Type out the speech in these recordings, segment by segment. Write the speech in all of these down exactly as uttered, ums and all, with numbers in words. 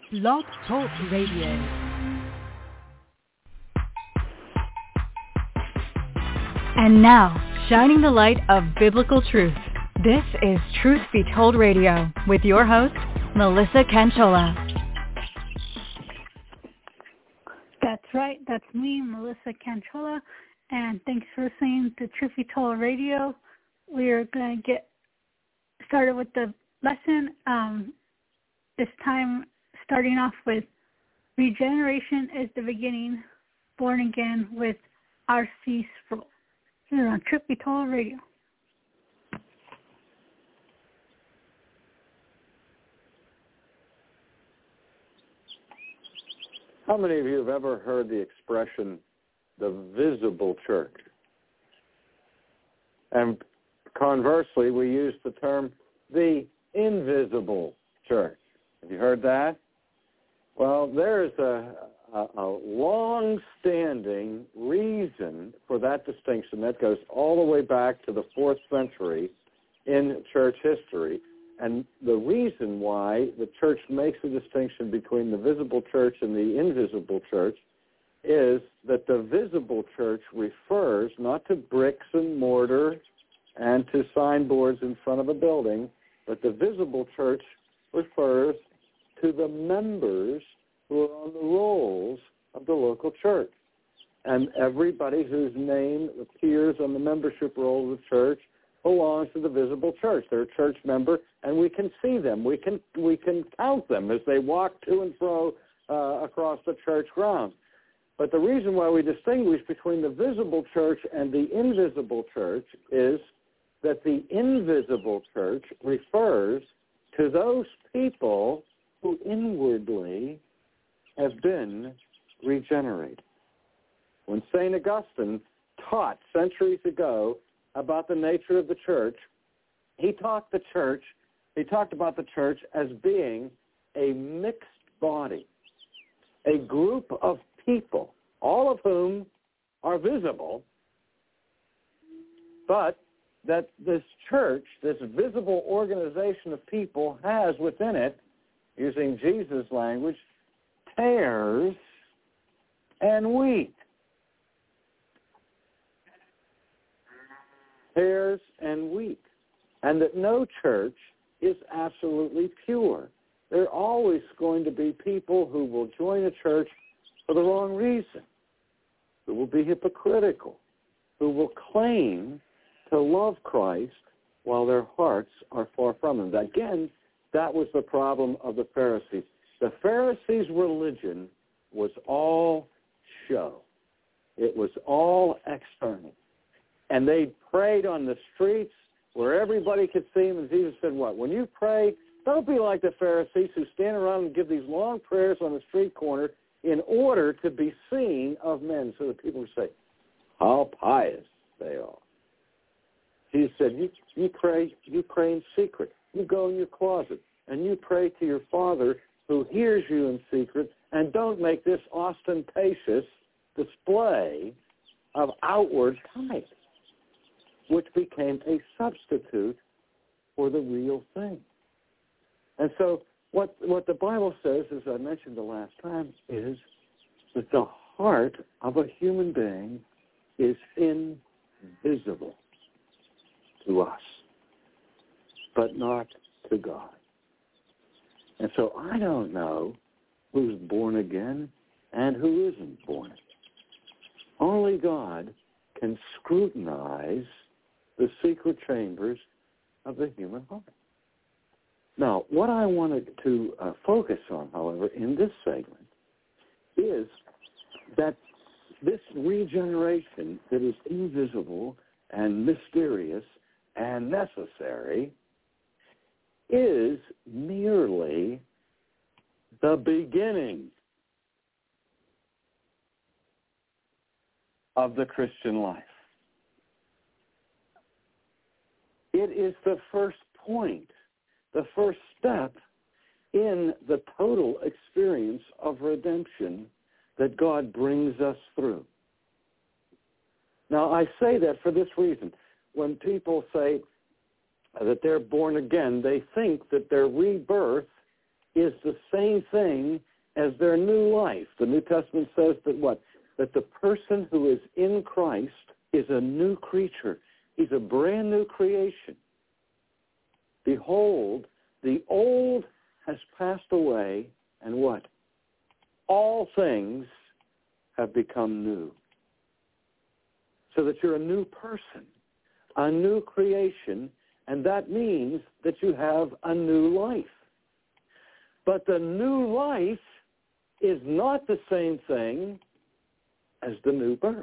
Blog Talk Radio. And now, shining the light of biblical truth, this is Truth Be Told Radio with your host, Melissa Canchola. That's right. That's me, Melissa Canchola. And thanks for listening to Truth Be Told Radio. We are going to get started with the lesson. Um, this time, starting off with Regeneration is the Beginning, Born Again with R C Sproul. Here on Truth Be Told Radio. How many of you have ever heard the expression, the visible church? And conversely, we use the term, the invisible church. Have you heard that? Well, there's a, a, a long-standing reason for that distinction that goes all the way back to the fourth century in church history. And the reason why the church makes a distinction between the visible church and the invisible church is that the visible church refers not to bricks and mortar and to signboards in front of a building, but the visible church refers to the members who are on the rolls of the local church. And everybody whose name appears on the membership roll of the church belongs to the visible church. They're a church member, and we can see them. We can we can count them as they walk to and fro uh, across the church grounds. But the reason why we distinguish between the visible church and the invisible church is that the invisible church refers to those people who inwardly have been regenerated. When Saint Augustine taught centuries ago about the nature of the church, he talked the church, he talked about the church as being a mixed body, a group of people, all of whom are visible, but that this church, this visible organization of people has within it, using Jesus' language, tares and wheat. Tares and wheat. And that no church is absolutely pure. There are always going to be people who will join a church for the wrong reason, who will be hypocritical, who will claim to love Christ while their hearts are far from him. Again, that was the problem of the Pharisees. The Pharisees' religion was all show. It was all external. And they prayed on the streets where everybody could see them. And Jesus said, what? When you pray, don't be like the Pharisees who stand around and give these long prayers on the street corner in order to be seen of men, so that people would say, how pious they are. Jesus said, you, you pray, you pray in secret. You go in your closet and you pray to your Father who hears you in secret, and don't make this ostentatious display of outward piety, which became a substitute for the real thing. And so what what the Bible says, as I mentioned the last time, is that the heart of a human being is invisible to us, but not to God. And so I don't know who's born again and who isn't born again. Only God can scrutinize the secret chambers of the human heart. Now, what I wanted to uh, focus on, however, in this segment is that this regeneration that is invisible and mysterious and necessary is merely the beginning of the Christian life. It is the first point, the first step in the total experience of redemption that God brings us through. Now, I say that for this reason. When people say that they're born again, they think that their rebirth is the same thing as their new life. The New Testament says that what? That the person who is in Christ is a new creature. He's a brand new creation. Behold, the old has passed away, and what? All things have become new. So that you're a new person, a new creation, and that means that you have a new life. But the new life is not the same thing as the new birth.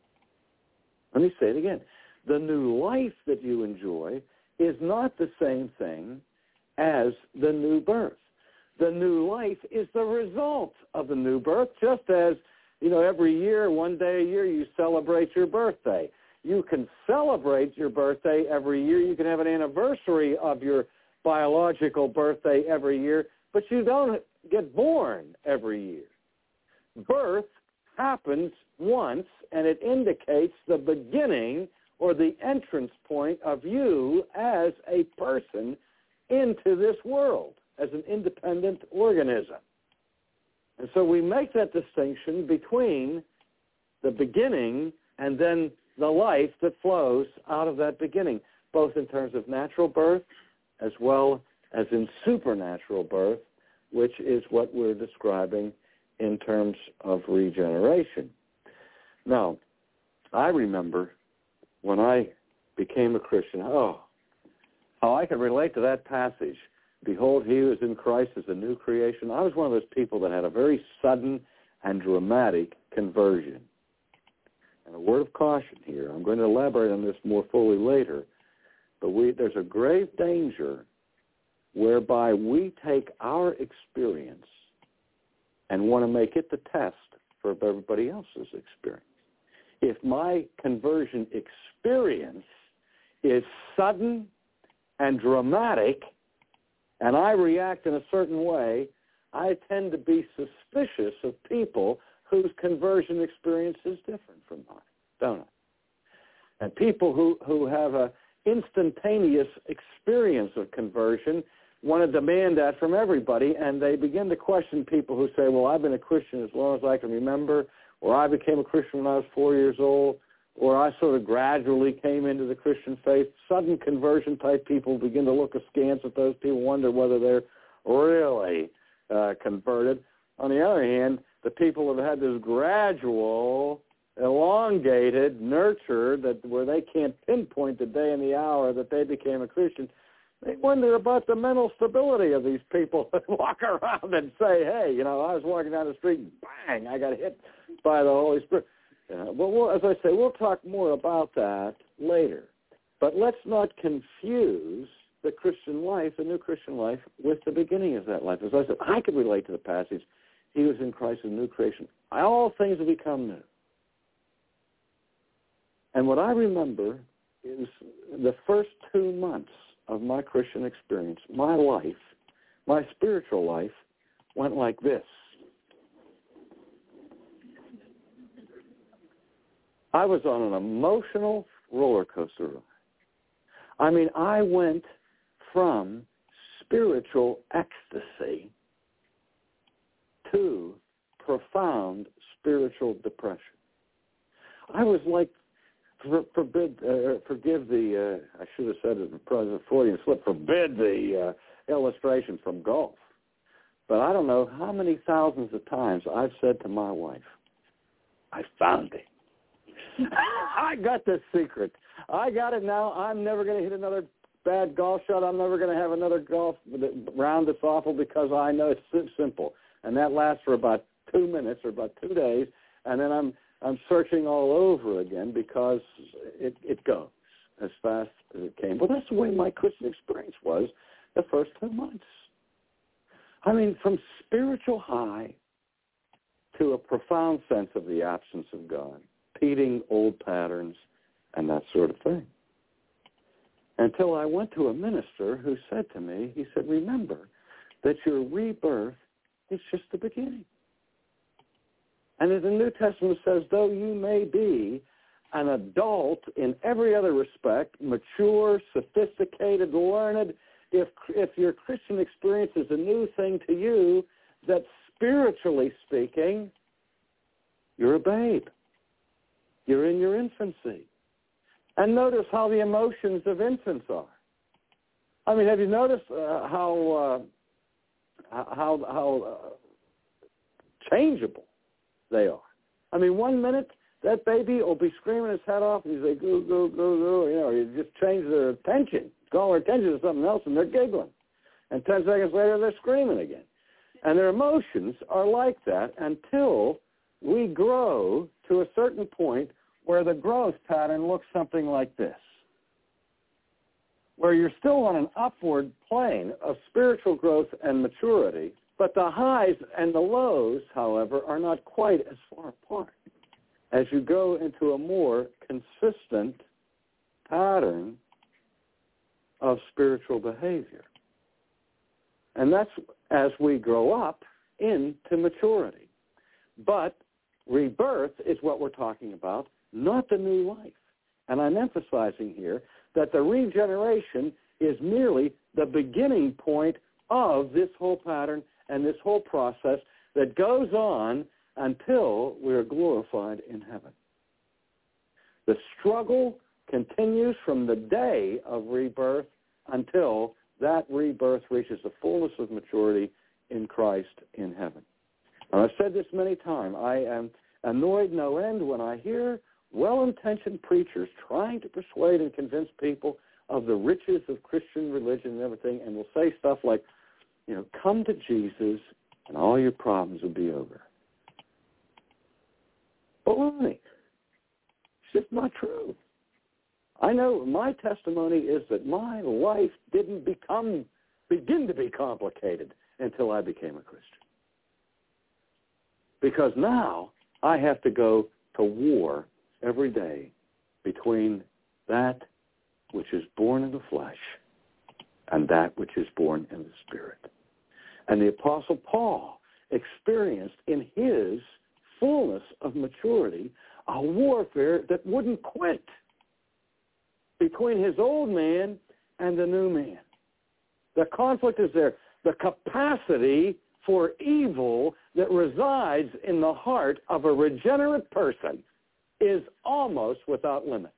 Let me say it again. The new life that you enjoy is not the same thing as the new birth. The new life is the result of the new birth, just as, you know, every year, one day a year, you celebrate your birthday. You can celebrate your birthday every year. You can have an anniversary of your biological birthday every year, but you don't get born every year. Birth happens once, and it indicates the beginning or the entrance point of you as a person into this world, as an independent organism. And so we make that distinction between the beginning and then the life that flows out of that beginning, both in terms of natural birth as well as in supernatural birth, which is what we're describing in terms of regeneration. Now, I remember when I became a Christian, oh, how I could relate to that passage. Behold, he who is in Christ is a new creation. I was one of those people that had a very sudden and dramatic conversion. And a word of caution here. I'm going to elaborate on this more fully later. But we, there's a grave danger whereby we take our experience and want to make it the test for everybody else's experience. If my conversion experience is sudden and dramatic, and I react in a certain way, I tend to be suspicious of people whose conversion experience is different from mine, don't I? And people who, who have an instantaneous experience of conversion want to demand that from everybody, and they begin to question people who say, well, I've been a Christian as long as I can remember, or I became a Christian when I was four years old, or I sort of gradually came into the Christian faith. Sudden conversion type people begin to look askance at those people, wonder whether they're really uh, converted. On the other hand, the people have had this gradual, elongated nurture that where they can't pinpoint the day and the hour that they became a Christian. They wonder about the mental stability of these people that walk around and say, hey, you know, I was walking down the street and bang, I got hit by the Holy Spirit. Uh, well, we'll, as I say, we'll talk more about that later. But let's not confuse the Christian life, the new Christian life, with the beginning of that life. As I said, I could relate to the passage, he was in Christ, a new creation. All things have become new. And what I remember is the first two months of my Christian experience, my life, my spiritual life, went like this. I was on an emotional roller coaster ride. I mean, I went from spiritual ecstasy to profound spiritual depression. I was like, for, forbid, uh, forgive the, uh, I should have said it, the Freudian slip, forbid the uh, illustration from golf. But I don't know how many thousands of times I've said to my wife, I found it. I got the secret. I got it now. I'm never going to hit another bad golf shot. I'm never going to have another golf round that's awful because I know it's simple. And that lasts for about two minutes or about two days, and then I'm I'm searching all over again because it, it goes as fast as it came. Well, that's the way my Christian experience was the first two months. I mean, from spiritual high to a profound sense of the absence of God, repeating old patterns and that sort of thing. Until I went to a minister who said to me, he said, remember that your rebirth is just the beginning. And as the New Testament says, though you may be an adult in every other respect, mature, sophisticated, learned, if if your Christian experience is a new thing to you, that spiritually speaking, you're a babe. You're in your infancy. And notice how the emotions of infants are. I mean, have you noticed uh, how uh, how how uh, changeable they are? I mean, one minute that baby will be screaming his head off, and you say, "Goo, goo, goo, goo," you know, you just change their attention, call their attention to something else, and they're giggling. And ten seconds later, they're screaming again. And their emotions are like that until we grow to a certain point where the growth pattern looks something like this, where you're still on an upward plane of spiritual growth and maturity, but the highs and the lows, however, are not quite as far apart as you go into a more consistent pattern of spiritual behavior. And that's as we grow up into maturity. But rebirth is what we're talking about, not the new life. And I'm emphasizing here that the regeneration is merely the beginning point of this whole pattern and this whole process that goes on until we're glorified in heaven. The struggle continues from the day of rebirth until that rebirth reaches the fullness of maturity in Christ in heaven. And I've said this many times. I am annoyed no end when I hear well-intentioned preachers trying to persuade and convince people of the riches of Christian religion and everything, and will say stuff like, you know, come to Jesus and all your problems will be over. Baloney. It's just not true. I know my testimony is that my life didn't become, begin to be complicated until I became a Christian. Because now I have to go to war every day between that which is born in the flesh and that which is born in the Spirit. And the Apostle Paul experienced in his fullness of maturity a warfare that wouldn't quit between his old man and the new man. The conflict is there. The capacity for evil that resides in the heart of a regenerate person is almost without limit.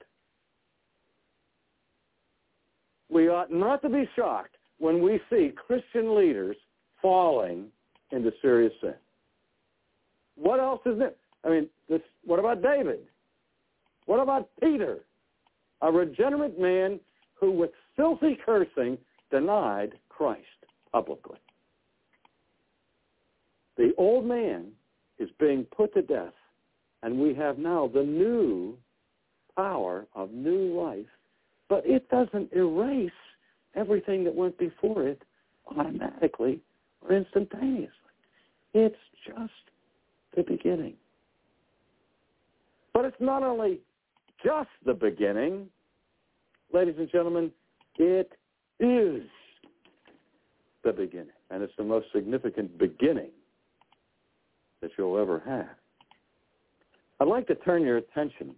We ought not to be shocked when we see Christian leaders falling into serious sin. What else is there? I mean, this, what about David? What about Peter? A regenerate man who with filthy cursing denied Christ publicly. The old man is being put to death, and we have now the new power of new life, but it doesn't erase everything that went before it automatically or instantaneously. It's just the beginning. But it's not only just the beginning, ladies and gentlemen, it is the beginning, and it's the most significant beginning that you'll ever have. I'd like to turn your attention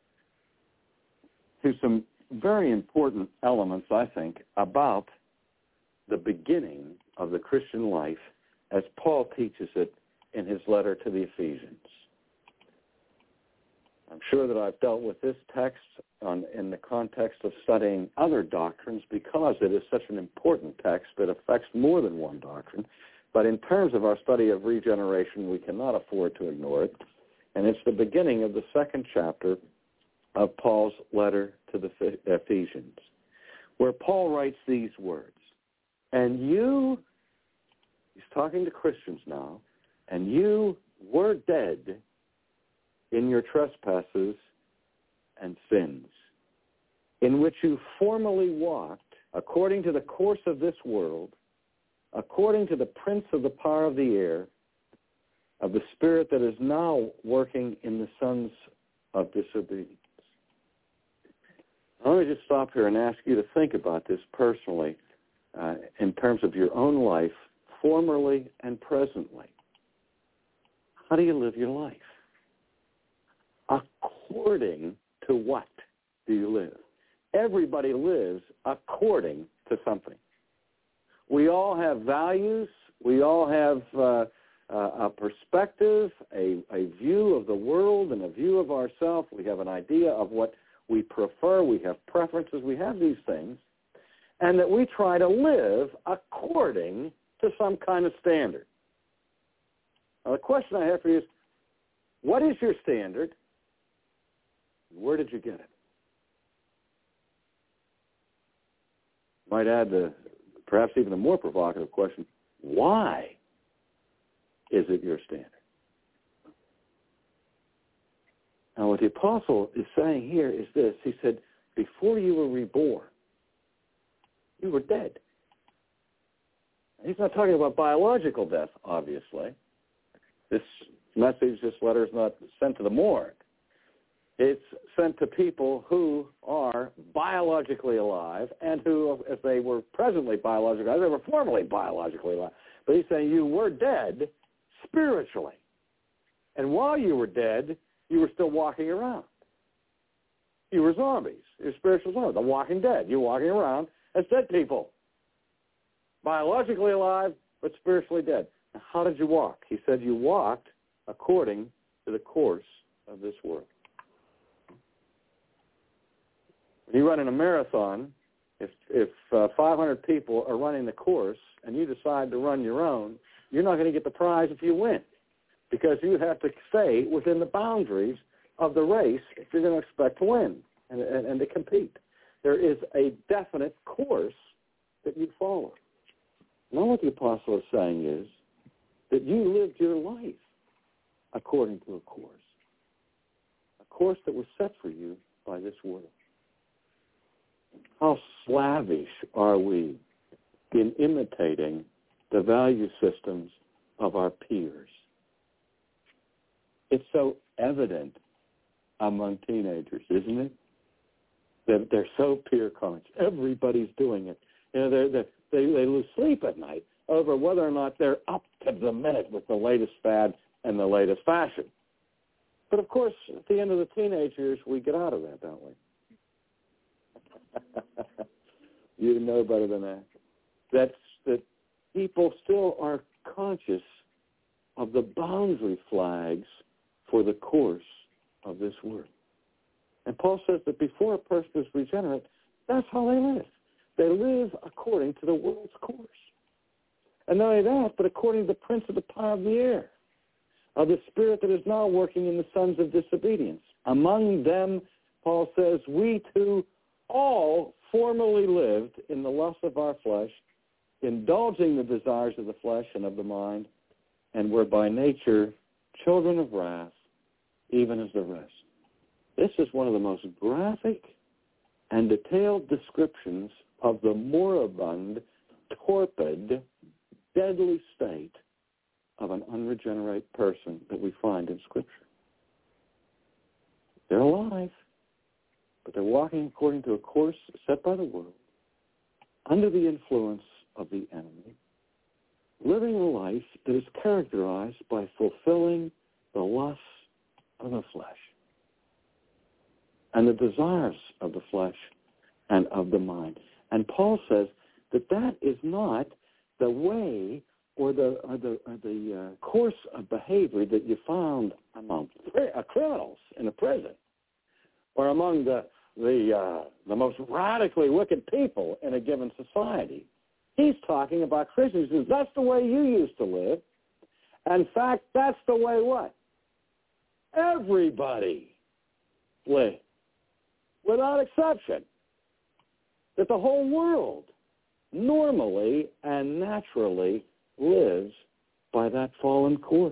to some very important elements, I think, about the beginning of the Christian life as Paul teaches it in his letter to the Ephesians. I'm sure that I've dealt with this text on, in the context of studying other doctrines because it is such an important text that affects more than one doctrine. But in terms of our study of regeneration, we cannot afford to ignore it. And it's the beginning of the second chapter of Paul's letter to the Ephesians, where Paul writes these words, and you, he's talking to Christians now, and you were dead in your trespasses and sins, in which you formerly walked according to the course of this world, according to the prince of the power of the air, of the spirit that is now working in the sons of disobedience. Let me just stop here and ask you to think about this personally uh, in terms of your own life, formerly and presently. How do you live your life? According to what do you live? Everybody lives according to something. We all have values. We all have uh, uh, a perspective, a, a view of the world and a view of ourselves. We have an idea of what we prefer. We have preferences. We have these things. And that we try to live according to some kind of standard. Now, the question I have for you is, what is your standard? Where did you get it? Might add the perhaps even a more provocative question, why is it your standard? Now, what the apostle is saying here is this. He said, before you were reborn, you were dead. He's not talking about biological death, obviously. This message, this letter is not sent to the morgue. It's sent to people who are biologically alive and who, if they were presently biologically alive, they were formerly biologically alive. But he's saying you were dead spiritually. And while you were dead, you were still walking around. You were zombies. You're spiritual zombies. The walking dead. You're walking around as dead people. Biologically alive, but spiritually dead. Now, how did you walk? He said you walked according to the course of this world. When you run in a marathon, if if uh, five hundred people are running the course and you decide to run your own, you're not going to get the prize if you win, because you have to stay within the boundaries of the race if you're going to expect to win and, and, and to compete. There is a definite course that you follow. Now what the apostle is saying is that you lived your life according to a course, a course that was set for you by this world. How slavish are we in imitating the value systems of our peers? It's so evident among teenagers, isn't it? That they're so peer conscious. Everybody's doing it. You know, they're, they're, they they lose sleep at night over whether or not they're up to the minute with the latest fad and the latest fashion. But of course, at the end of the teenage years, we get out of that, don't we? You know better than that. That's that people still are conscious of the boundary flags for the course of this world. And Paul says that before a person is regenerate, that's how they live. They live according to the world's course. And not only that, but according to the prince of the power of the air, of the spirit that is now working in the sons of disobedience. Among them, Paul says, we too all formerly lived in the lust of our flesh, indulging the desires of the flesh and of the mind, and were by nature children of wrath, even as the rest. This is one of the most graphic and detailed descriptions of the moribund, torpid, deadly state of an unregenerate person that we find in Scripture. They're alive, but they're walking according to a course set by the world, under the influence of the enemy, living a life that is characterized by fulfilling the lusts of the flesh and the desires of the flesh and of the mind. And Paul says that that is not the way or the or the, or the uh, course of behavior that you found among uh, criminals in a prison or among the the uh, the most radically wicked people in a given society. He's talking about Christians. He says, that's the way you used to live. In fact, that's the way what? Everybody lived, without exception. That the whole world normally and naturally lives by that fallen course.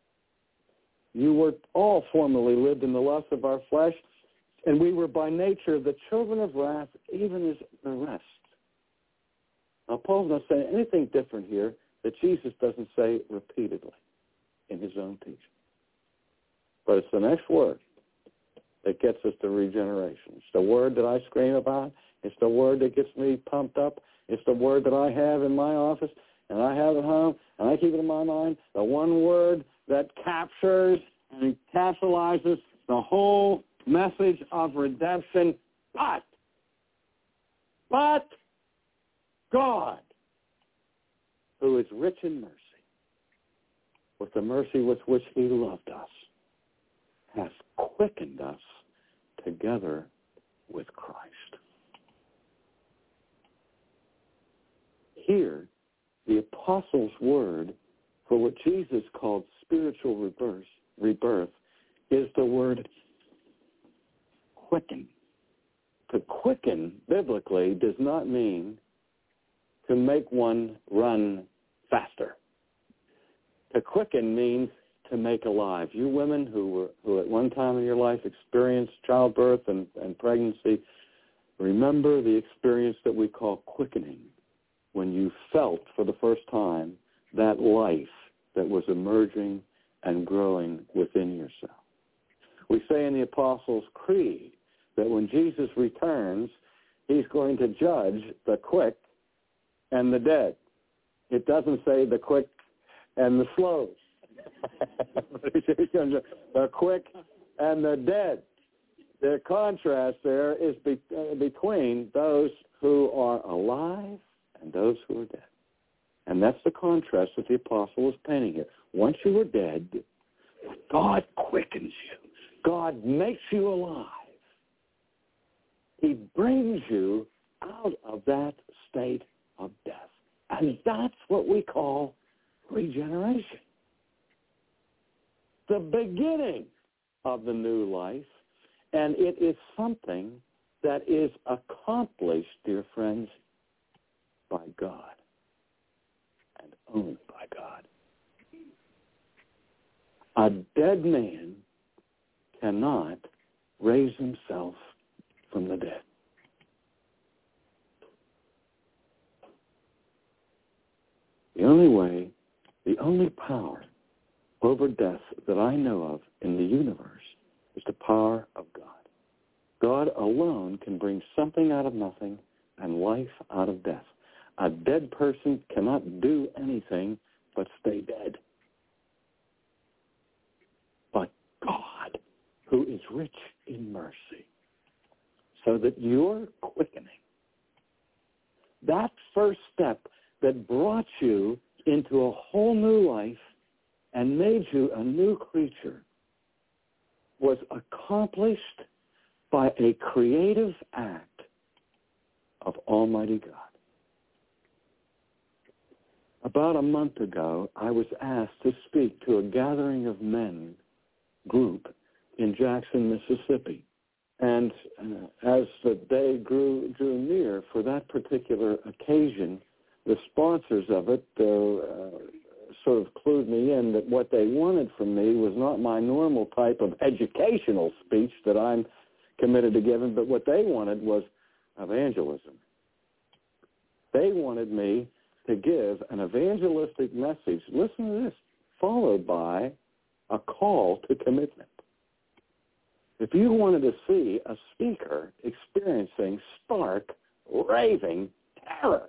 You were all formerly lived in the lust of our flesh, and we were by nature the children of wrath, even as the rest. Now, Paul's not saying anything different here that Jesus doesn't say repeatedly in his own teaching. But it's the next word that gets us to regeneration. It's the word that I scream about. It's the word that gets me pumped up. It's the word that I have in my office, and I have at home, and I keep it in my mind, the one word that captures and encapsulates the whole message of redemption, but, but God. who is rich in mercy, with the mercy with which he loved us, hath quickened us together with Christ. Here, the apostles' word for what Jesus called spiritual rebirth, rebirth is the word quicken. To quicken, biblically, does not mean to make one run faster. To quicken means to make alive. You women who were who at one time in your life experienced childbirth and, and pregnancy, remember the experience that we call quickening, when you felt for the first time that life that was emerging and growing within yourself. We say in the Apostles' Creed that when Jesus returns, he's going to judge the quick and the dead. It doesn't say the quick and the slow. The quick and the dead. The contrast there is be, uh, between those who are alive and those who are dead. And that's the contrast that the apostle is painting here. Once you were dead, God quickens you. God makes you alive. He brings you out of that state of death. And that's what we call regeneration. The beginning of the new life, and it is something that is accomplished, dear friends, by God and owned by God. A dead man cannot raise himself from the dead. The only way, the only power over death that I know of in the universe is the power of God. God alone can bring something out of nothing and life out of death. A dead person cannot do anything but stay dead. But God, who is rich in mercy, so that your quickening, that first step that brought you into a whole new life and made you a new creature, was accomplished by a creative act of Almighty God. About a month ago, I was asked to speak to a gathering of men group in Jackson, Mississippi. And uh, as the day grew, drew near for that particular occasion, the sponsors of it uh, uh, sort of clued me in that what they wanted from me was not my normal type of educational speech that I'm committed to giving, but what they wanted was evangelism. They wanted me to give an evangelistic message, listen to this, followed by a call to commitment. If you wanted to see a speaker experiencing stark, raving terror,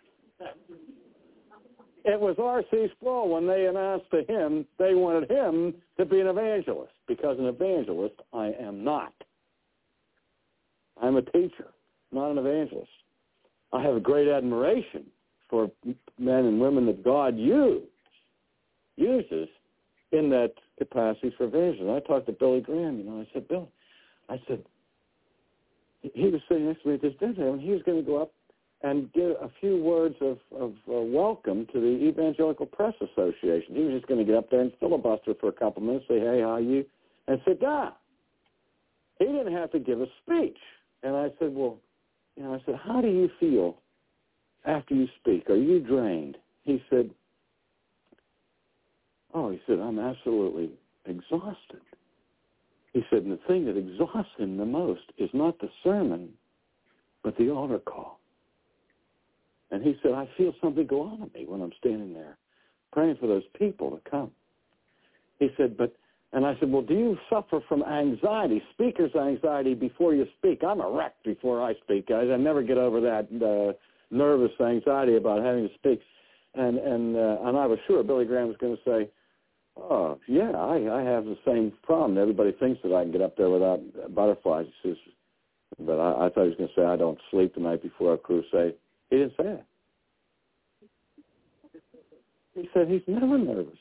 it was R C Sproul when they announced to him they wanted him to be an evangelist, because an evangelist I am not. I'm a teacher, not an evangelist. I have a great admiration for men and women that God use, uses in that capacity for evangelism. I talked to Billy Graham, you know, I said, Bill, I said, he was sitting next to me at this dinner, and he was going to go up and give a few words of, of uh, welcome to the Evangelical Press Association. He was just going to get up there and filibuster for a couple minutes, say, hey, how are you? And sit down. He didn't have to give a speech. And I said, well, you know, I said, how do you feel after you speak? Are you drained? He said, oh, he said, I'm absolutely exhausted. He said, and the thing that exhausts him the most is not the sermon, but the altar call. And he said, I feel something go on in me when I'm standing there praying for those people to come. He said, but, and I said, well, do you suffer from anxiety, speaker's anxiety before you speak? I'm a wreck before I speak. I, I never get over that uh, nervous anxiety about having to speak. And and uh, and I was sure Billy Graham was going to say, oh, yeah, I, I have the same problem. Everybody thinks that I can get up there without butterflies. He says, but I, I thought he was going to say, I don't sleep the night before a crusade. He didn't say it. He said he's never nervous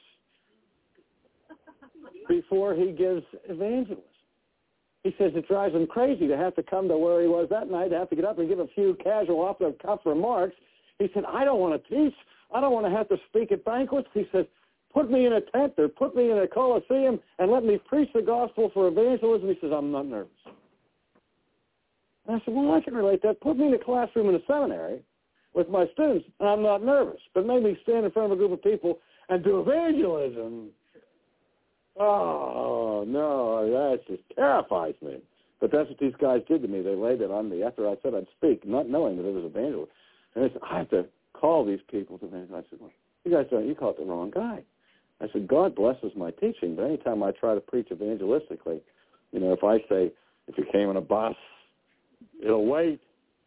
before he gives evangelism. He says it drives him crazy to have to come to where he was that night, to have to get up and give a few casual off-the-cuff remarks. He said, I don't want to teach. I don't want to have to speak at banquets. He said, put me in a tent or put me in a coliseum and let me preach the gospel for evangelism. He says, I'm not nervous. And I said, well, I can relate that. Put me in a classroom in a seminary with my students, and I'm not nervous. But make me stand in front of a group of people and do evangelism. Oh, no, that just terrifies me. But that's what these guys did to me. They laid it on me after I said I'd speak, not knowing that it was evangelism. And they said, I have to call these people to evangelize. I said, well, you guys don't, you called the wrong guy. I said, God blesses my teaching, but anytime I try to preach evangelistically, you know, if I say, if you came in a bus, it'll wait.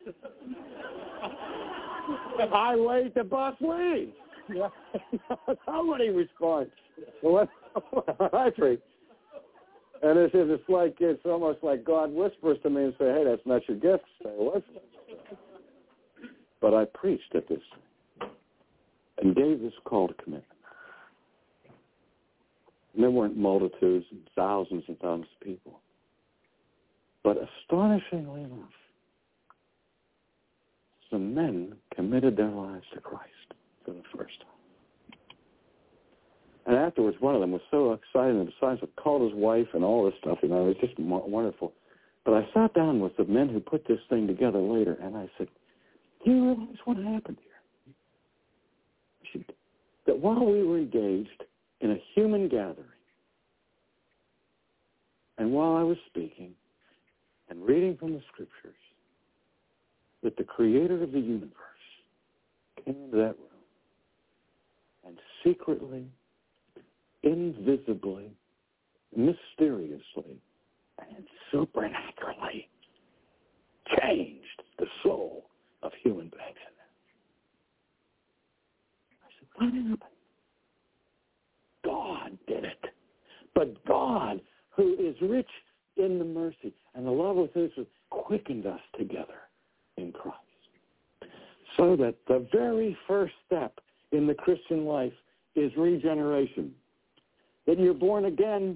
I wait, the bus leaves. Nobody responds. Well, I preach. And it's, it's like, it's almost like God whispers to me and say, hey, that's not your gift. Stay away from it. But I preached at this and gave this call to commitment. And there weren't multitudes and thousands and thousands of people. But astonishingly enough, some men committed their lives to Christ for the first time. And afterwards, one of them was so excited and decided to call his wife and all this stuff. You know, it was just wonderful. But I sat down with the men who put this thing together later, and I said, do you realize what happened here? I said, that while we were engaged in a human gathering, and while I was speaking and reading from the Scriptures, that the Creator of the universe came into that room and secretly, invisibly, mysteriously, and supernaturally changed the soul of human beings in there. I said, what happened? God did it. But God, who is rich in the mercy and the love of his, quickened us together in Christ. So that the very first step in the Christian life is regeneration. That you're born again,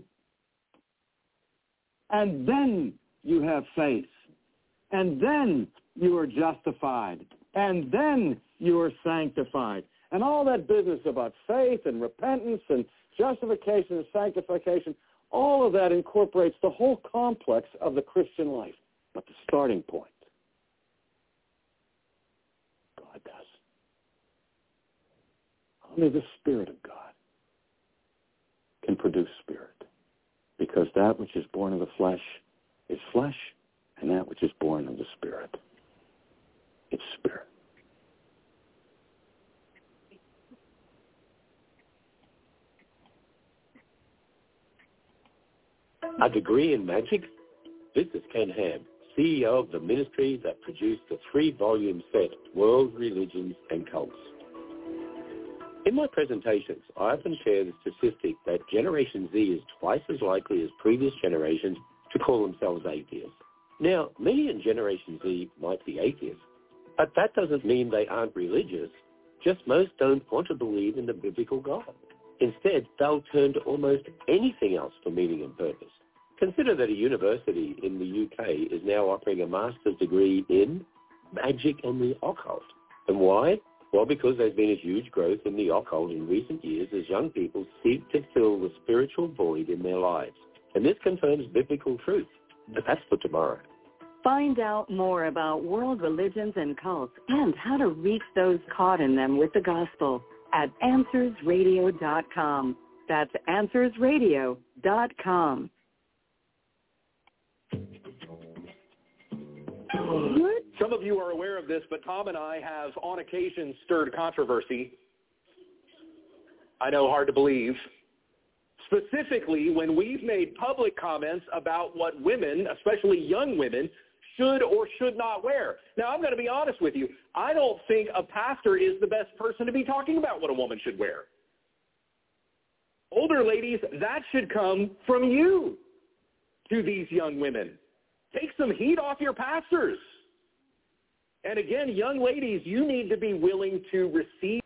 and then you have faith, and then you are justified, and then you are sanctified. And all that business about faith and repentance and justification and sanctification, all of that incorporates the whole complex of the Christian life. But the starting point, God does. Only the Spirit of God can produce spirit, because that which is born of the flesh is flesh, and that which is born of the Spirit is spirit. A degree in magic? This is Ken Ham, C E O of the ministry that produced the three-volume set, World Religions and Cults. In my presentations, I often share the statistic that Generation Z is twice as likely as previous generations to call themselves atheists. Now, many in Generation Z might be atheists, but that doesn't mean they aren't religious. Just most don't want to believe in the biblical God. Instead, they'll turn to almost anything else for meaning and purpose. Consider that a university in the U K is now offering a master's degree in magic and the occult. And why? Well, because there's been a huge growth in the occult in recent years as young people seek to fill the spiritual void in their lives. And this confirms biblical truth. But that's for tomorrow. Find out more about world religions and cults and how to reach those caught in them with the gospel at answers radio dot com. That's answers radio dot com. Some of you are aware of this, but Tom and I have on occasion stirred controversy. I know, hard to believe. Specifically, when we've made public comments about what women, especially young women, should or should not wear. Now, I'm going to be honest with you. I don't think a pastor is the best person to be talking about what a woman should wear. Older ladies, that should come from you to these young women. Take some heat off your pastors. And again, young ladies, you need to be willing to receive